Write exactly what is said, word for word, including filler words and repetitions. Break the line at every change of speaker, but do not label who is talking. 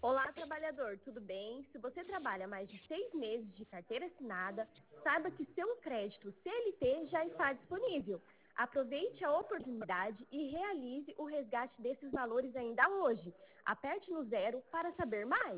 Olá, trabalhador, tudo bem? Se você trabalha mais de seis meses de carteira assinada, saiba que seu crédito C L T já está disponível. Aproveite a oportunidade e realize o resgate desses valores ainda hoje. Aperte no zero para saber mais.